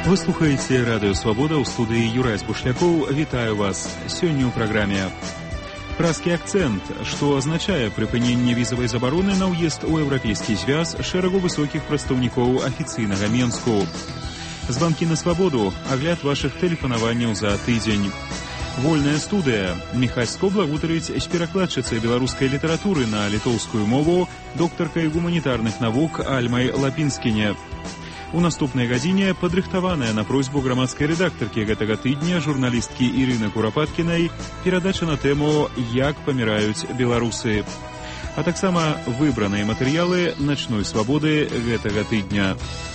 Вы слухаеце радыё Свабода, ў студыі Юрай Збушлякоў. Вітаю вас. Сёння ў праграме «Празкі акцэнт», што азначае прыпыненне візавай забароны на ўезд у Еўрапейскі звяз шэрагу высокіх прадстаўнікоў афіцыйнага Менску. Званкі на свабоду, агляд вашых тэлефанаванняў за тыдзень. Вольная студыя. Міхась Скобла гутарыць з перакладчыцай беларускай літаратуры на літоўскую мову, доктаркай гуманітарных навук Альмай Лапінскіне. У наступнай гадзіне падрыхтаваная на просьбу грамадскай рэдактаркі гэтага тыдня журналісткі Ірыны Курапаткінай перадача на тэму «Як паміраюць беларусы». А таксама выбраныя матэрыялы начной свабоды гэтага тыдня.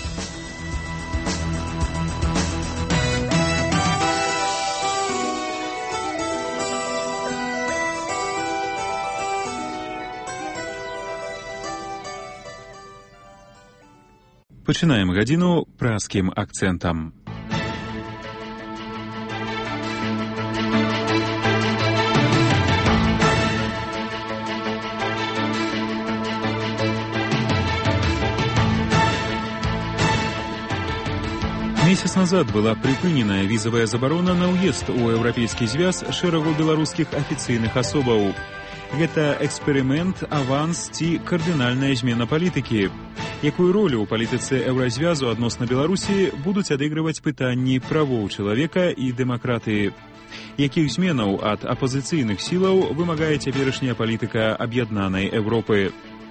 Пачынаем гадзіну празкім акцэнтам. Месяц назад была прыпыненая візавая забарона на ўезд у Еўрапейскі звяз шэрагу беларускіх афіцыйных асобаў. Гэта эксперымент, аванс ці кардынальная змена палітыкі. Якую ролю ў палітыцы Еўразвязу адносна Беларусі будуць адыгрываць пытанні правоў чалавека і дэмакратыі? Якіх зменаў ад апазіцыйных сілаў вымагае цяперашняя палітыка аб'яднанай Еўропы?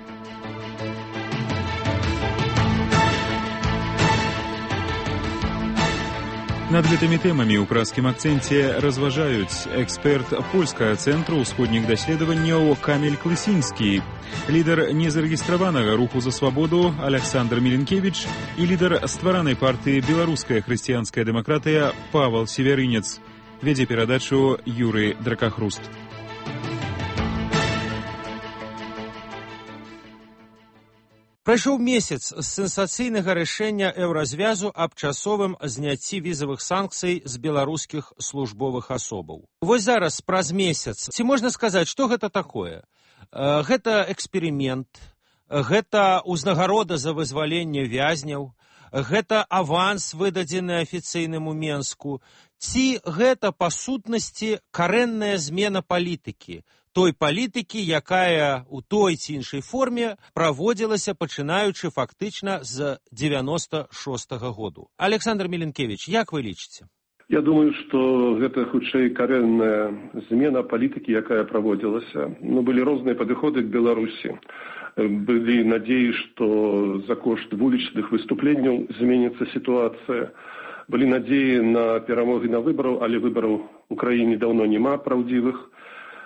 Над гэтымі тэмамі ў празкім акцэнце разважаюць эксперт польскага цэнтру ўсходніх даследаванняў Каміль Клысінскі, лідар незарэгістраванага руху за свабоду Аляксандр Міленкевіч і лідар стваранай партыі «Беларуская хрысціянская дэмакратыя» Павал Севярынец. Вядзе перадачу Юрый Дракахруст. Прайшоў месяц з сенсацыйнага рашэння Еўразвязу аб часовым зняцці візавых санкцый з беларускіх службовых асобаў. Вось зараз, праз месяц, ці можна сказаць, што гэта такое? Гэта эксперымент, гэта ўзнагарода за вызваленне вязняў, гэта аванс, выдадзены афіцыйнаму Менску, ці гэта, па сутнасці, карэнная змена палітыкі, той палітыкі, якая ў той ці іншай форме праводзілася, пачынаючы фактычна з 96-го году. Александр Міленкевіч, як вы лічыце? Я думаю, што гэта хутчэй карэнная змена палітыкі, якая праводзілася. Былі розныя падыходы к Беларусі. Былі надзеі, што за кошт вулічных выступленняў зменіцца сітуацыя. Былі надзеі на перамогі на выбараў, але выбараў у краіне даўно няма праўдзівых.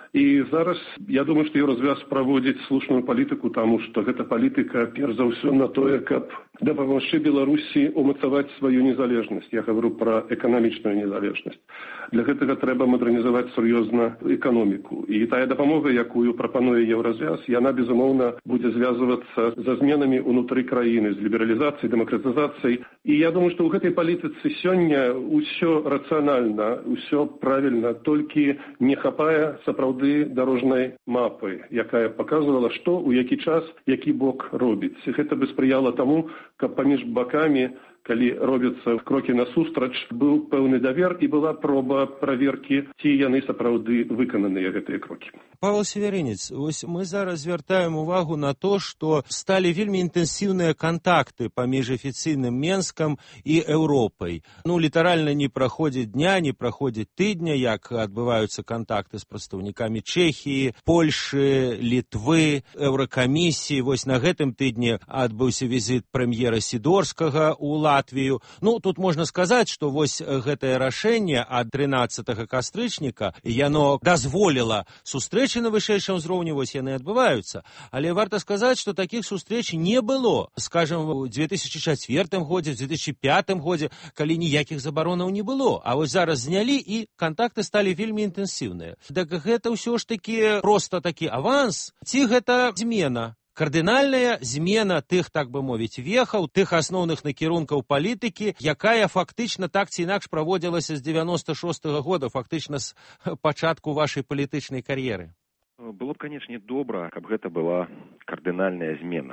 І зараз, я думаю, што Еўразвяз праводзіць слушную палітыку, таму што гэта палітыка, перш за ўсё, на тое, каб дапамагчы Беларусі умацаваць сваю незалежнасць. Я гавару пра эканамічную незалежнасць. Для гэтага трэба мадэрнізаваць сур'ёзна эканоміку. І тая дапамога, якую прапануе Еўразвяз, яна, безумоўна, будзе звязвацца за зменамі ўнутры краіны, з лібералізацыяй, дэмакратызацыяй. І я думаю, што ў гэтай палітыцы сёння ўсё рацыянальна, ўсё правільна, толькі не хапае сапраўды дарожнай мапы, якая паказвала, што ў які час, які бок робіць. Гэта бы спрыяла таму, каб паміж бакамі, калі робяцца крокі насустрач, быў пэўны давер і была проба праверкі, ці яны сапраўды выкананыя, гэтыя крокі. Павел Севярынец, вось мы зараз звяртаем увагу на то, што сталі вельмі інтэнсіўныя кантакты паміж афіцыйным Менскам і Еўропай. Літаральна не праходзіць дня, не праходзіць тыдня, як адбываюцца кантакты з прадстаўнікамі Чэхіі, Польшы, Літвы, Еўракамісіі. Вось на гэтым тыдні адбыўся візіт прэм'ера Сідорскага ў Латвію. Тут можна сказаць, што вось гэтае рашэнне ад 13 кастрычніка, яно дазволіла сустрэчы на вышэйшым узроўні, вось яны адбываюцца. Але варта сказаць, што такіх сустрэч не было, скажам, у 2004 годзе, в 2005 годзе, калі ніякіх забаронаў не было. А вось зараз знялі, і кантакты сталі вельмі інтэнсіўныя. Так гэта ўсё ж такі проста такі аванс, ці гэта змена? Кардынальная змена тых, так бы мовіць, вехаў, тых асноўных накірункаў палітыкі, якая фактычна так ці інакш праводзілася з 96-го года, фактычна з пачатку вашай палітычнай кар'еры. Было б, канечне, добра, каб гэта была кардынальная змена.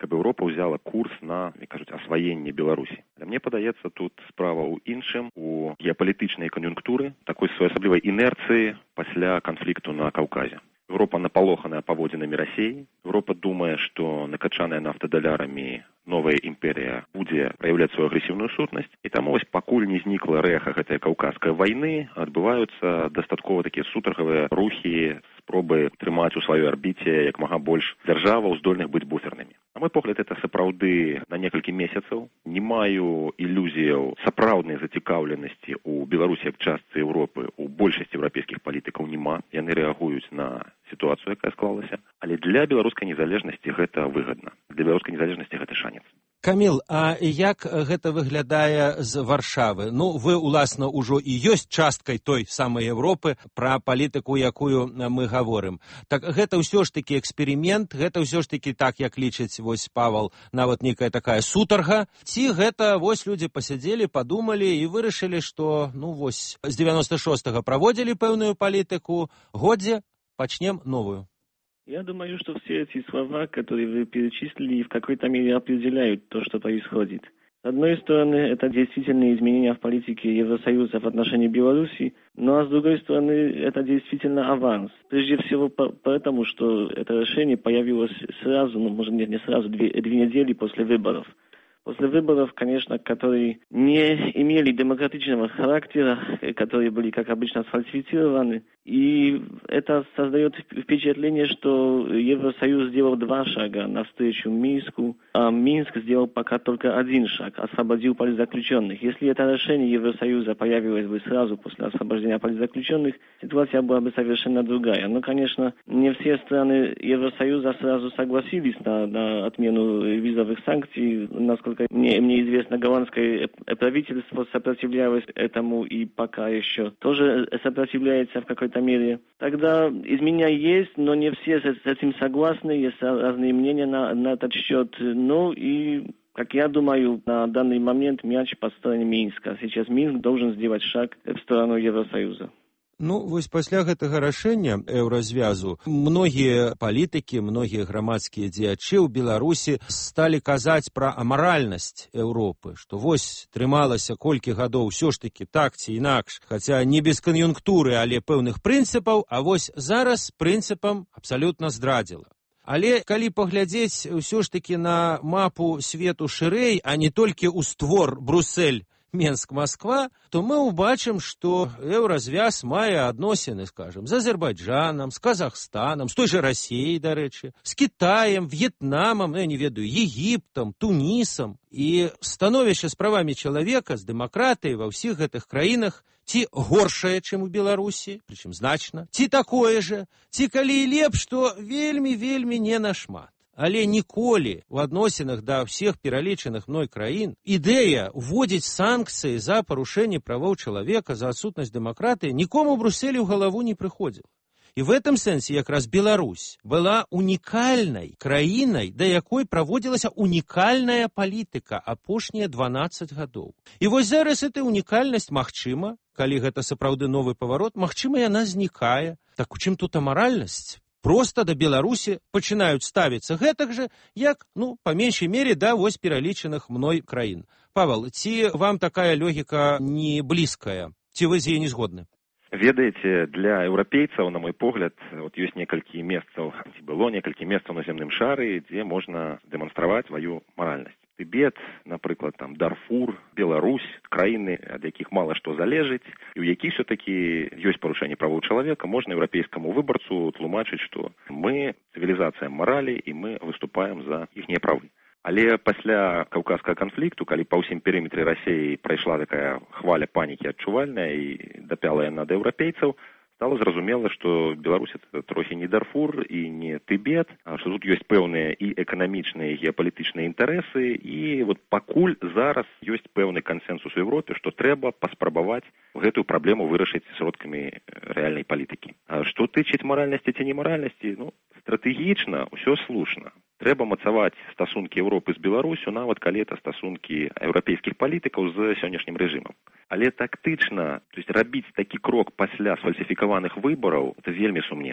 каб Еўропа ўзяла курс на, як кажуць, асваенне Беларусі. Але мне падаецца, тут справа ў іншым, у геапалітычнай кан'юнктуры, такой своеасаблівай інерцыі пасля канфлікту на Каўказе. Еўропа напалоханая паводзінамі Расіі. Еўропа думае, што накачаная нафтадалярамі новая імперія будзе праяўляць сваю агрэсіўную сутнасць. І таму вось пакуль не знікла рэха гэтай каўказскай вайны, адбываюцца дастаткова такія сутаргавыя рухі, спробы трымаць у сваёй арбіце як мага больш дзяржаваў, здольных быць буфернымі. На мой погляд, это сапраўды на некалькі месяцаў. Не маю ілюзіяў сапраўднай зацікаўленасці ў Беларусі як частцы Еўропы, у большасці еўрапейскіх палітыкаў няма. Яны рэагуюць на сітуацыю, якая склалася. Але для беларускай незалежнасці гэта выгадна. Для беларускай незалежнасці гэта шанец. Каміл, а як гэта выглядае з Варшавы? Ну, вы, уласна, ужо і ёсць часткай той самай Еўропы, пра палітыку, якую мы гаворым. Так гэта ўсё ж такі эксперымент, гэта ўсё ж такі так, як лічыць вось Павал, нават нейкая такая сутарга. Ці гэта вось людзі пасядзелі, падумалі і вырашылі, што, ну вось, з 96-го праводзілі пэўную палітыку, годзе пачнем новую. Я думаю, что все эти слова, которые вы перечислили, в какой-то мере определяют то, что происходит. С одной стороны, это действительно изменения в политике Евросоюза в отношении Беларуси, ну а с другой стороны, это действительно аванс. Прежде всего потому, что это решение появилось сразу, ну может не сразу, две недели после выборов. После выборов, конечно, которые не имели демократичного характера, которые были, как обычно, сфальсифицированы. И это создает впечатление, что Евросоюз сделал 2 шага навстречу Минску, а Минск сделал пока только 1 шаг, освободил политзаключенных. Если это решение Евросоюза появилось бы сразу после освобождения политзаключенных, ситуация была бы совершенно другая. Но, конечно, не все страны Евросоюза сразу согласились на отмену визовых санкций. Насколько мне известно, голландское правительство сопротивлялось этому и пока еще тоже сопротивляется в какой-то мере. Тогда изменения есть, но не все с этим согласны, есть разные мнения на этот счет. Ну и, как я думаю, на данный момент мяч по стороне Минска. Сейчас Минск должен сделать шаг в сторону Евросоюза. Ну, вось пасля гэтага рашэння еўразвязу многія палітыкі, многія грамадскія дзеячы ў Беларусі сталі казаць пра амаральнасць Еўропы, што вось трымалася колькі гадоў ўсё ж такі так ці інакш, хаця не без кан'юнктуры, але пэўных прынцыпаў, а вось зараз прынцыпам абсалютна здрадзіла. Але калі паглядзець ўсё ж такі на мапу свету шырэй, а не толькі ў створ Бруссель, Менск, Москва, то мы убачым, што еўразвяз мае адносіны, скажем, з Азербайджанам, з Казахстанам, з той жа Расіяй, дарэчы, з Кітаем, В'етнамам, я не ведаю, Егіптам, Тунісам. І становішча з правамі чалавека, з дэмакратыяй ва ўсіх гэтых краінах ці горшае, чым у Беларусі, прычым значна, ці такое же, ці калі і лепш, то вельмі не нашмат. Але ніколі ў адносінах да ўсіх пералічаных мной краін ідэя ўводзіць санкцыі за парушэнне правоў чалавека, за адсутнасць дэмакратыі нікому ў Брусселі ў галаву не прыходзіла. І в этом сэнсе якраз Беларусь была унікальнай краінай, да якой праводзілася унікальная палітыка апошнія 12 гадоў. І вось зараз эта унікальнасць магчыма, калі гэта сапраўды новы паварот, магчыма, яна знікае. Так у чым тут амаральнасць? Просто да Беларусі пачынаюць ставіцца гэтак жа, як, ну, па меншай мере, да вось пералічаных мной краін. Павел, ці вам такая логіка не блізкая? Ці вы з яе не згодны? Ведаеце, для еўрапейцаў, на мой погляд, от ёсць некалькі месцаў, ці было некалькі месцаў на зямным шары, дзе можна дэманстраваць сваю маральнасць. Тыбет, напрыклад, там Дарфур, Беларусь, краіны, ад якіх мала што залежыць, і ў якіх все-таки ёсць парушэнне правоў чалавека, можна еўрапейскаму выбарцу тлумачыць, што мы цывілізацыя маралі і мы выступаем за іхнія правы. Але пасля каўказскага канфлікту, калі па ўсім перыметры Расіі прайшла такая хваля панікі адчувальная і дапяла яна да еўрапейцаў, стало зразумела, што Беларусь это трохі не Дарфур і не Тыбет, што тут ёсць пэўныя і эканамічныя, і геапалітычныя інтарэсы, і вот пакуль зараз ёсць пэўны кансенсус у Еўропе, што трэба паспрабаваць гэтую праблему вырашыць сродкамі рэальнай палітыкі. А што тычыць маральнасці ці немаральнасці, ну, стратэгічна ўсё слушна. Трэба мацаваць стасункі Еўропы з Беларусю, нават калі это стасункі еўрапейскіх палітыкаў з сённяшнім рэжымам. Але тактычна, то есть рабіць такі крок пасля сфальсіфікаваных выбараў, это вельмі сумнеўна.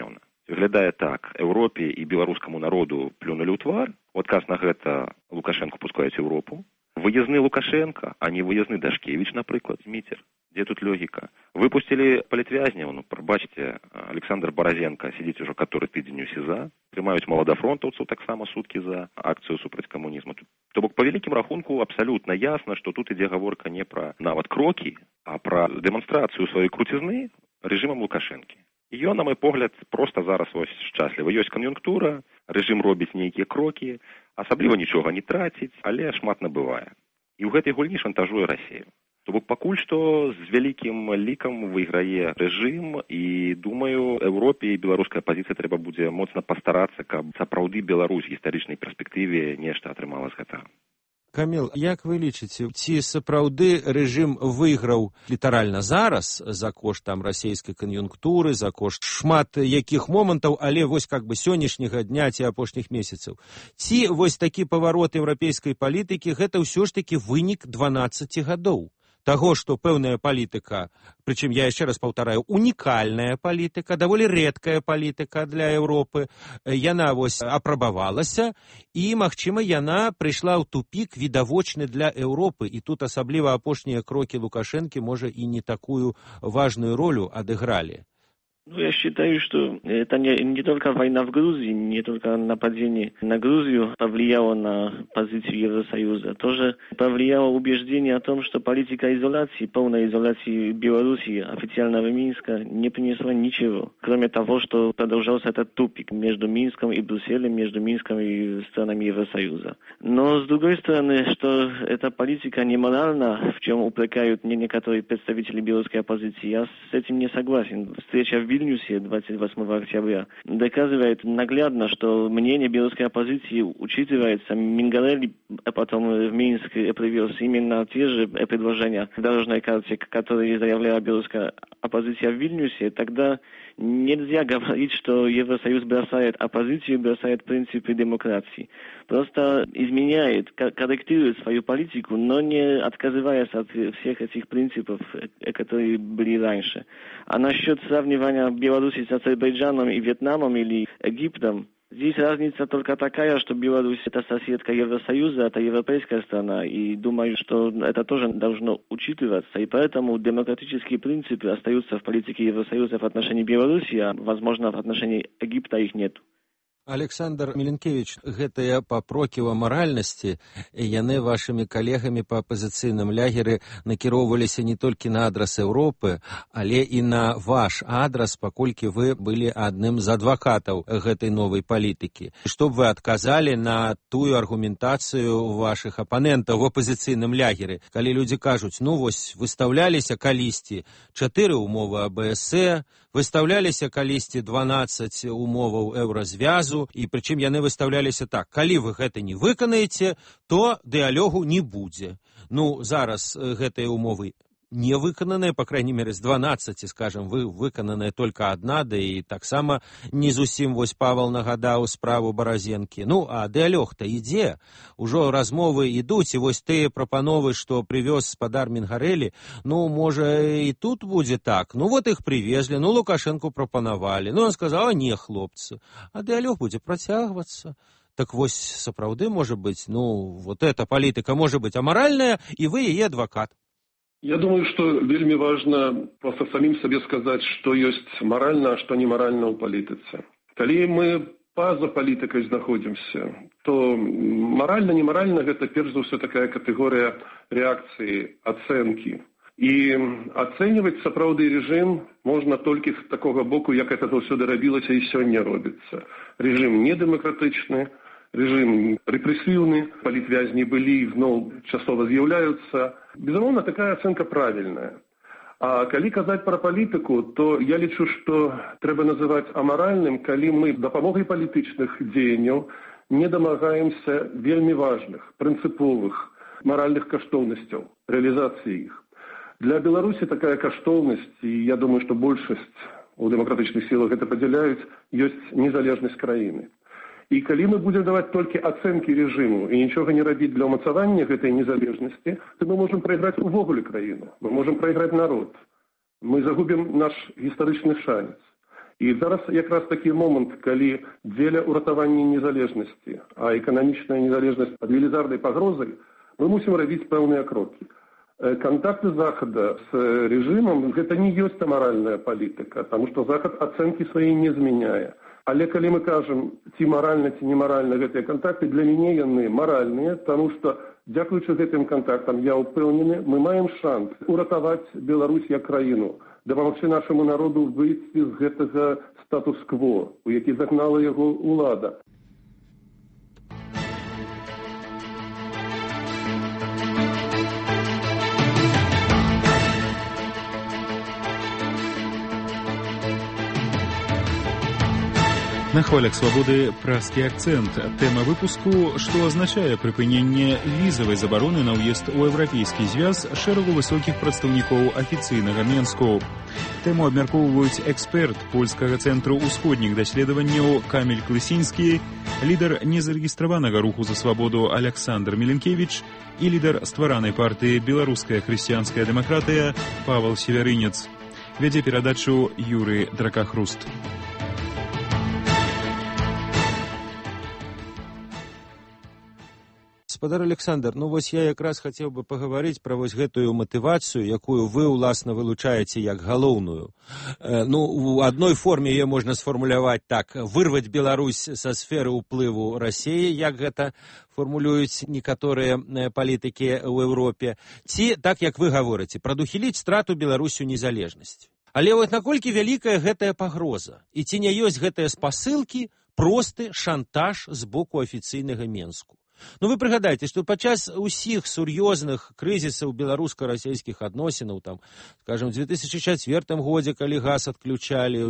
Выглядае так: Еўропе і беларускаму народу плюнулі ў твар. У адказ на гэта Лукашенко пускаюць Еўропу. Выездны Лукашенко, а не выездны Дашкевич, напрыклад, Зміцер. Дзе тут логіка? Выпусцілі палітвязняў, прабачце, Александр Баразенко сидзіць ужо каторы тыдзень у СІЗА, трымаюць маладафронтаўцаў таксама суткі за акцыю супраць камунізму. То бок, па вялікім рахунку, абсалютна ясна, што тут ідзе гаворка не пра нават крокі, а пра дэманстрацыю сваёй круцізны рэжымам Лукашэнкі. І ён, на мой погляд, проста зараз шчаслівы. Ёсць кан'юнктура, рэжым робіць нейкія крокі, асабліва нічога не траціць, але шмат набывае. І ў гэтай гульні шантажуе Расію. То бок, пакуль што з вялікім лікам выйграе рэжым, і, думаю, Еўропе і беларускай апазіцыі трэба будзе моцна пастарацца, каб сапраўды Беларусь в гістарычнай перспектыве нешта атрымала з гэтага. Каміл, як вы лічыце, ці сапраўды рэжым выйграў літаральна зараз за кошт там расійскай кан'юнктуры, за кошт шмат якіх момантаў, але вось как бы сённяшняга дня ці апошніх месяцаў? Ці вось такі паварот еўрапейскай палітыкі гэта ўсё ж такі вынік 12 гадоў? Таго, што пэўная палітыка, прычым я яшчэ раз паўтараю, унікальная палітыка, даволі рэдкая палітыка для Еўропы, яна вось апрабавалася, і, магчыма, яна прыйшла ў тупік відавочны для Еўропы, і тут асабліва апошнія крокі Лукашэнкі, можа, і не такую важную ролю адыгралі. Я считаю, что это не только война в Грузии, не только нападение на Грузию повлияло на позицию Евросоюза. Тоже повлияло убеждение о том, что политика изоляции, полной изоляции Белоруссии, официального Минска, не принесла ничего. Кроме того, что продолжался этот тупик между Минском и Брюсселем, между Минском и странами Евросоюза. Но, с другой стороны, что эта политика неморальна, в чем упрекают некоторые представители белорусской оппозиции, я с этим не согласен. Встреча в Вильнюсе 28 октября доказывает наглядно, что мнение белорусской оппозиции учитывается. Мингарелли потом в Минск привез именно те же предложения в дорожной карте, которые заявляла белорусская оппозиция в Вильнюсе. Тогда нельзя говорить, что Евросоюз бросает оппозицию, бросает принципы демократии. Просто изменяет, корректирует свою политику, но не отказываясь от всех этих принципов, которые были раньше. А насчет сравнивания Беларуси с Азербайджаном и Вьетнамом или Египтом, здесь разница только такая, что Беларусь – это соседка Евросоюза, это европейская страна, и думаю, что это тоже должно учитываться, и поэтому демократические принципы остаются в политике Евросоюза в отношении Беларуси, а, возможно, в отношении Египта их нет. Александр Міленкевич, гэтыя папрокі ў амаральнасці, яны вашымі калегамі па апазіцыйным лягеры накіроўваліся не толькі на адрас Еўропы, але і на ваш адрас, паколькі вы былі адным з адвакатаў гэтай новай палітыкі. Што б вы адказалі на тую аргументацыю вашых апанентаў в апазіцыйным лягеры, калі людзі кажуць, ну вось, выстаўляліся калісьці 4 умовы АБС, выстаўляліся калісьці 12 умоваў Еўразвязу, і прычым яны выстаўляліся так: калі вы гэта не выканаеце, то дыялогу не будзе. Ну, зараз гэтыя умовы не выкананыя, па крайней мере, з 12, скажем, выкананыя только адна, да і таксама не зусім, вось Павел нагадаў справу Баразенкі. Ну, а дыялог-то ідзе, ужо размовы ідуць, і вось тыя прапановы, што прывёз спадар Мінгарэлі, ну, можа, і тут будзе так. Ну, вот іх привезли, ну, Лукашенку прапанавалі. Ну, он сказаў, а не, хлопцы, а дыялог будзе працягвацца. Так вось, сапраўды, можа быць, ну, вот эта палітыка можа быць амаральная, і вы яе адвакат. Я думаю, что вельми важно просто самим себе сказать, что есть морально, а что неморально у политицы. Коли мы поза политикой находимся, то морально-неморально это, перш за все, такая категория реакции, оценки. И оценивать сапраўды режим можно только с такого боку, как это всюди робилося и сёння робится. Режим недемократичный, режим репрессивный, палітвязні былі, зноў часова з'яўляюцца. Безумоўна, такая ацэнка правільная. А калі казаць пра палітыку, то я лічу, што трэба называць амаральным, калі мы дапамогай палітычных дзеянняў не дамагаемся вельмі важных, прынцыповых, маральных каштоўнасцяў, рэалізацыі іх. Для Беларусі такая каштоўнасць, і я думаю, што большасць у дэмакратычных сілах гэта падзяляюць, ёсць незалежнасць краіны. І калі мы будем даваць толькі ацэнкі рэжыму і нічога не рабіць для ўмацавання гэтай незалежнасці, то мы можем прайграць увогуле краіну, мы можем прайграць народ. Мы загубім наш гістарычны шанец. І зараз якраз такі момент, калі дзеля ўратавання незалежнасці, а эканамічная незалежнасць ад велізарнай пагрозы, мы мусім рабіць пэўныя крокі. Контакты Захада с режимом – это не есть аморальная политика, потому что Захад оценки свои не изменяет. Але калі мы кажем, ці морально, ці неморально гэтыя контакты, для мяне яны моральныя, потому что, дзякуючы гэтым контактам, я упэўнены, мы маем шанс уратаваць Беларусь як краіну, дапамагчы нашаму народу выйсці з гэтага статус-кво, у які загнала яго ўлада. На хвалях свабоды празкі акцэнт. Тэма выпуску, што азначае прыпыненне візавай забароны на ўезд у Еўрапейскі звяз шэрагу высокіх прадстаўнікоў афіцыйнага Менску. Тэму абмяркоўваюць эксперт польскага цэнтру ўсходніх даследаванняў Каміль Клысінскі, лідар незарэгістраванага руху за свабоду Аляксандр Міленкевіч і лідар стваранай партыі «Беларуская хрысціянская дэмакратыя» Павел Севярынец. Вядзе перадачу Юрый Дракахруст. Гаспадар Александр, вось я якраз хацеў бы пагаварыць пра вось гэтую матывацыю, якую вы, уласна, вылучаеце як галоўную. У адной форме яе можна сфармуляваць так: вырваць Беларусь са сферы ўплыву Расіі, як гэта формулююць некаторыя палітыкі ў Еўропе, ці, так як вы гаворыце, прадухіліць страту Беларусю незалежнасці. Але вот наколькі вялікая гэтая пагроза, і ці не ёсць гэтыя спасылкі просты шантаж з боку афіцыйнага Менску? Вы прыгадайце, што падчас усіх сур'ёзных крызісаў беларуска-расійскіх адносінаў, скажем, у 2004 годзе, калі газ адключалі, у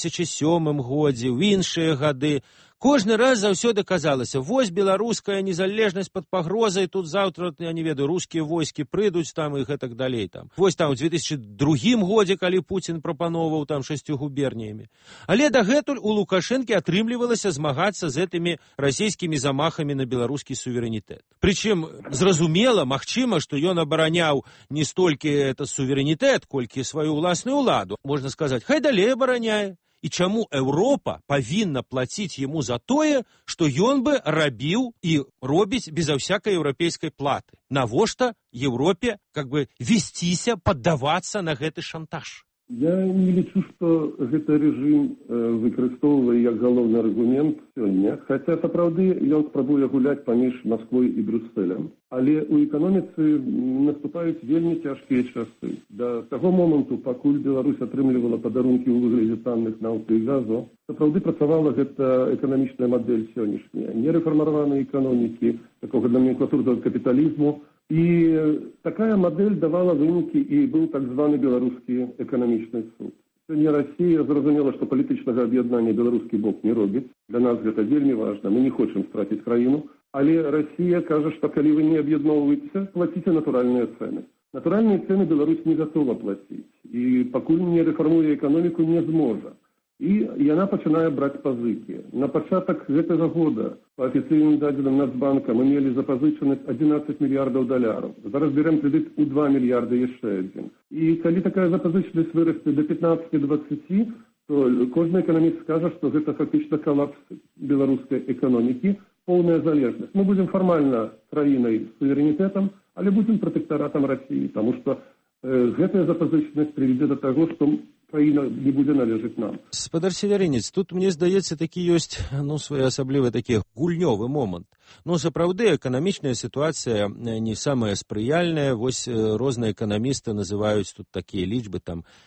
2007 годзе, у іншыя гады, кожны раз заўсёды казалася: вось беларуская незалежнасць пад пагрозай, тут заўтра, я не ведаю, рускія войскі прыйдуць і гэтак далей. Вось у 2002 годзе, калі Пуцін прапаноўваў 6 губерніямі. Але дагэтуль у Лукашэнкі атрымлівалася змагацца з гэтымі расійскімі замахамі на беларускі суверэнітэт. Прычым, зразумела, магчыма, што ён абараняў не столькі суверэнітэт, колькі сваю ўласную ўладу. Можна сказаць, хай далей абараняе. І чаму Еўропа павінна плаціць яму за тое, што ён бы рабіў і робіць беза ўсякай еўрапейскай платы? Навошта Еўропе весціся, паддавацца на гэты шантаж? Я не лічу, што гэты рэжым выкарыстоўвае як галоўны аргумент сёння, хаця сапраўды ён спрабуе гуляць паміж Масквой і Брюсселем. Але ў эканоміцы наступаюць вельмі цяжкія часы. Да таго моманту, пакуль Беларусь атрымлівала падарункі ў выглядзе танных нафты і газу, сапраўды працавала гэта эканамічная мадэль сённяшняя. Нерэфармаванай эканомікі, такога номенклатурнага капіталізму. І такая мадэль давала вынікі, і быў так званы беларускі эканамічны суд. Сёння Расія зразумела, што палітычнага аб'яднання беларускі бок не робіць. Для нас гэта вельмі важна, мы не хочам страціць краіну. Але Расія кажа, што калі вы не аб'ядноўваеце, плаціце натуральныя цэны. Натуральныя цэны Беларусь не гатова плаціць. І пакуль не рэфармуе эканоміку, не зможа. І яна пачынае браць пазыкі. На пачатак гэтага года па афіцыйным дадзеным Нацбанка мы мелі запазычанасць 11 мільярдаў даляраў. Зараз берем крэдыт у 2 мільярды яшчэ адзін. І калі такая запазычанасць вырасце до 15-20, то кожны эканаміст скажа, што гэта фактычна калапс беларускай эканомікі, поўная залежнасць. Мы будзем фармальна краінай з суверэнітэтам, але будзем пратэктаратам Расіі, таму што гэтая запазычанасць прывядзе да таго, што краіна не будзе належаць нам. Гаспадар Севярынец, тут, мне здаецца, такі ёсць своеасаблівы такі гульнёвы момант. Сапраўды, эканамічная сітуацыя не самая спрыяльная. Вось розныя эканамісты называюць тут такія лічбы,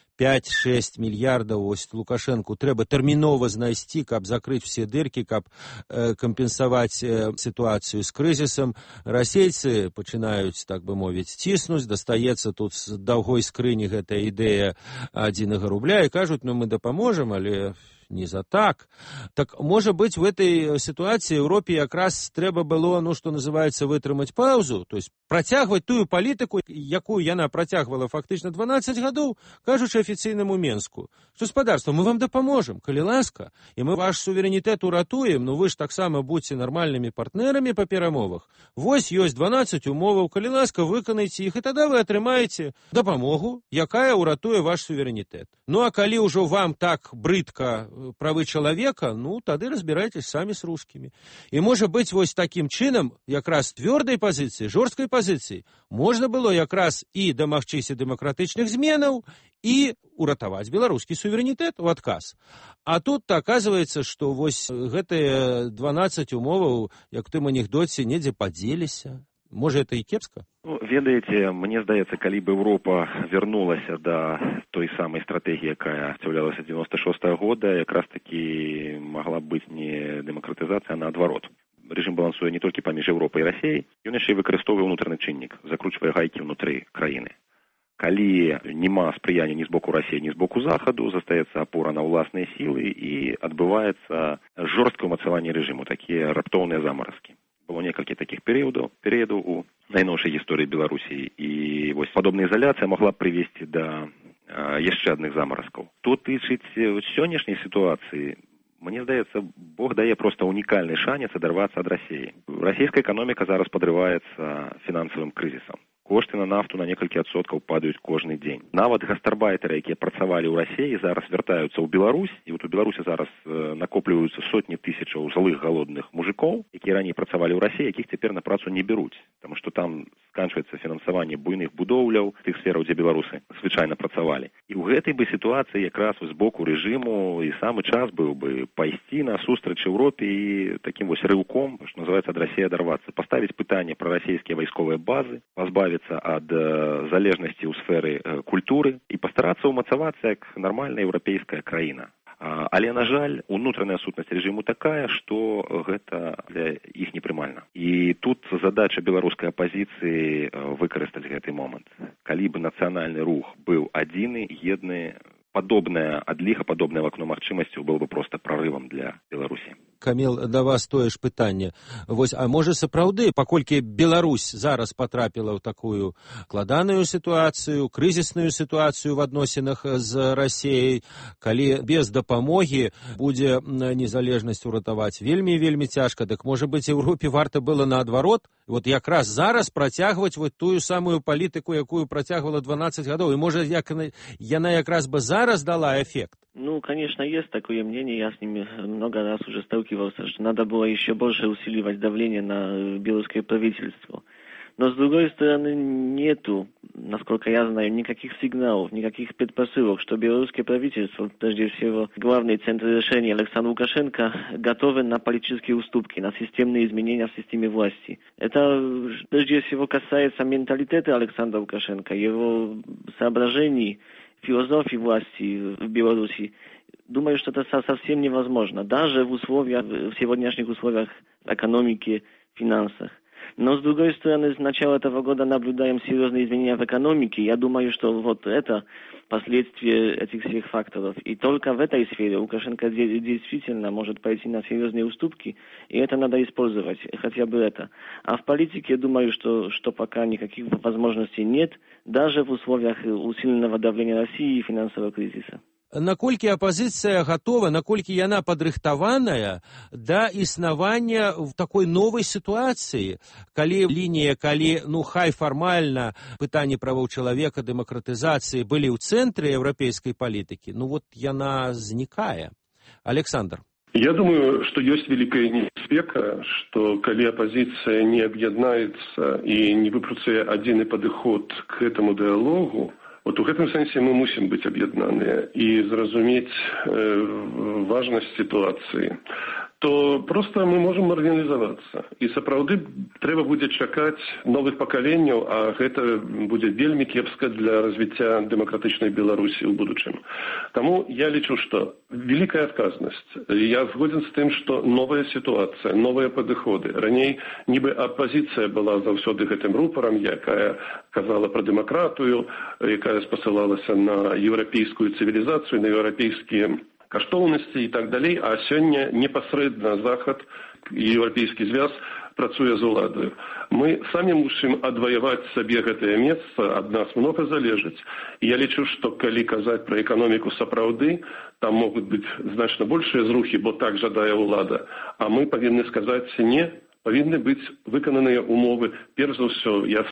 5-6 мільярдаў. Вось Лукашэнку трэба тэрмінова знайсці, каб закрыць все дыркі, каб кампенсаваць сітуацыю з крызісам. Расейцы пачынаюць, так бы мовіць, ціснуць, дастаецца тут з даўгой скрыні гэтая ідэя 1 рубля і кажуць, мы дапаможам, але не за так. Так, можа быць, в этой сітуацыі Еўропе якраз трэба было, што называецца, вытрымаць паўзу, то есть працягваць тую палітыку, якую яна працягвала фактычна 12 гадоў, кажучы афіцыйнаму Менску. Гаспадарства, мы вам дапаможам, калі ласка, і мы ваш суверэнітэт уратуем, вы ж таксама будьце нармальнымі партнерамі па перамовах. Вось ёсць 12 умоваў, калі ласка, выканайце іх, і тады вы атрымаеце дапамогу, якая уратуе ваш суверэнітэт. А калі ўжо вам так брыдка правы чалавека, тады разбірайтесь самі з рускімі. І можа быць, вось такім чынам, якраз твёрдай пазіцыі, жорсткай пазіцыі, можна было якраз і дамагчыся дэмакратычных зменаў, і уратаваць беларускі суверэнітэт у адказ. А тут аказваецца, што вось гэтыя 12 умоваў, як в тым анекдоце, недзе падзеліся. Можа, это і кепска? Ведаеце, мне здаецца, калі б Еўропа вярнулася да той самай стратэгіі, якая ацяўлялася 96-го года, якраз такі магла быць не дэмакратызацыя, а наадварот. Рэжым балансуе не толькі паміж Еўропай і Расіяй, ён яшчэ і выкарыстоўвае ўнутраны чыннік, закручвае гайкі ўнутры краіны. Калі няма спрыяння ні з боку Расіі, ні з боку Захаду, застаецца апора на ўласныя сілы і адбываецца жорсткае ўмацаванне рэжыму, такія раптоўныя замаразкі. Было некалькі такіх перыядаў у найноўшай гісторыі Беларусі, і вось падобная ізаляцыя магла прывесці да яшчэ адных замаразкаў. Што тычыць сённяшняй сітуацыі, мне здаецца, Бог дае проста унікальны шанец адарвацца ад Расіі. Расійская эканоміка зараз падрываецца фінансавым крызісам. Кошты на нафту на некалькі адсоткаў падаюць кожны дзень. Нават гастарбайтары, якія працавалі ў Расіі, зараз вяртаюцца ў Беларусь, і у Беларусі зараз накопліваюцца сотні тысячаў злых галодных мужикоў, якія раней працавалі ў Расіі, якіх цяпер на працу не бяруць, таму што там сканчваецца фінансаванне буйных будоўляў, тых сфераў, дзе беларусы звычайна працавалі. І ў гэтай бы сітуацыі якраз з боку рэжыму і самы час быў бы пайсці на сустрач Еўропе і такім вось рыўком, што называецца, ад Расіі адарвацца, паставіць пытанне пра расійскія вайсковыя базы, пазбавіцца ад залежнасці ў сферы культуры і пастарацца ўмацавацца як нармальная еўрапейская краіна. Але, на жаль, унутраная сутнасць рэжыму такая, што гэта для іх непрымальна. І тут задача беларускай апазіцыі выкарыстаць гэты момант. Калі б нацыянальны рух быў адзіны, едны, падобная адліга, падобнае вакно магчымасцяў было бы проста прарывам для Беларусі. Каміл, да вас тое ж пытанне. Вось, а можа сапраўды, паколькі Беларусь зараз патрапіла ў такую складаную сітуацыю, крызісную сітуацыю в адносінах з Расіяй, калі без дапамогі будзе незалежнасць уратаваць вельмі цяжка, так можа быць, Еўропе варта было наадварот, вот якраз зараз працягваць вот тую самую палітыку, якую працягвала 12 гадоў, і можа яна якраз бы зараз дала эффект? Конечно, есть такое мнение, я с ними много раз уже сталкивался, что надо было еще больше усиливать давление на белорусское правительство. Но, с другой стороны, нету, насколько я знаю, никаких сигналов, никаких предпосылок, что белорусское правительство, прежде всего, главный центр решения Александр Лукашенко, готовы на политические уступки, на системные изменения в системе власти. Это, прежде всего, касается менталитета Александра Лукашенко, его соображений, философии власти в Беларуси. Думаю, что это совсем невозможно, даже в сегодняшних условиях экономики, финансах. Но, с другой стороны, с начала этого года наблюдаем серьезные изменения в экономике. Я думаю, что вот это последствия этих всех факторов. И только в этой сфере Лукашенко действительно может пойти на серьезные уступки, и это надо использовать, хотя бы это. А в политике, я думаю, что пока никаких возможностей нет, даже в условиях усиленного давления России и финансового кризиса. Наколькі апазіцыя гатова, наколькі яна падрыхтаваная да існавання в такой новай сітуацыі, калі лінія, хай фармальна пытанні правоў чалавека, дэмакратызацыі былі ў цэнтры еўрапейскай палітыкі, яна знікае. Александр. Я думаю, что есть великая небяспека, что калі оппозиция не объединяется и не выпрацуе адзіны падыход к этому диалогу, вот у гэтым сэнсе мы мусім быць аб'яднаныя і зразумець важнасць сітуацыі, то просто мы можем маргіналізавацца. І сапраўды трэба будзе чакаць новых пакаленняў, а гэта будзе вельмі кепска для развіцця дэмакратычнай Беларусі ў будучым. Таму я лічу, што великая адказнасць. Я згоден з тым, што новая сітуацыя, новыя падыходы. Раней нібы апазіцыя была заўсёды гэтым рупарам, якая казала пра дэмакратыю, якая спасылалася на еўрапейскую цывілізацыю, на еўрапейскія каштоўнасці і так далей, а сёння непасрэдна Захад і Еўрапейскі звяз працуе з уладаю. Мы самі мусім адваяваць сабе гэтае месца, ад нас многа залежыць. І я лічу, што калі казаць пра эканоміку сапраўды, там могуць быць значна большыя зрухі, бо так жадае ўлада. А мы павінны сказаць не, павінны быць выкананыя умовы. Перш за ўсё, я